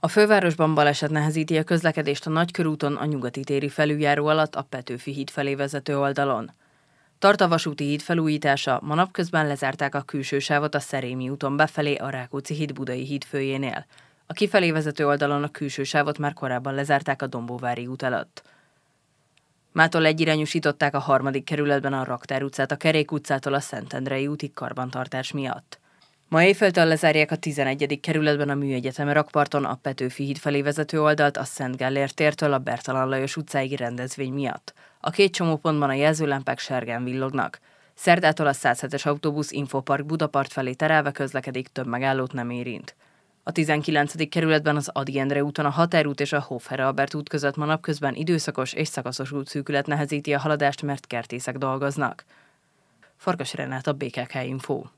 A fővárosban baleset nehezíti a közlekedést a Nagykörúton a Nyugati téri felüljáró alatt a Petőfi híd felé vezető oldalon. Tart a vasúti híd felújítása, ma napközben lezárták a külső sávot a Szerémi úton befelé a Rákóczi híd Budai híd főjénél. A kifelé vezető oldalon a külső sávot már korábban lezárták a Dombóvári út előtt. Mától egyirányosították a 3. kerületben a Raktár utcát a Kerék utcától a Szentendrei útig karbantartás miatt. Ma éjféltől lezárják a 11. kerületben a Műegyetem rakparton a Petőfi híd felé vezető oldalt a Szent Gellért tértől a Bertalan Lajos utcáig rendezvény miatt. A 2 csomópontban a jelzőlámpák sárgán villognak. Szerdától a 107-es autóbusz Infopark Budapart felé terelve közlekedik, több megállót nem érint. A 19. kerületben az Ady Endre úton a Határút és a Hofherr Albert út között ma napközben időszakos és szakaszos útszűkület nehezíti a haladást, mert kertészek dolgoznak. Farkas Renáta, BKK Info.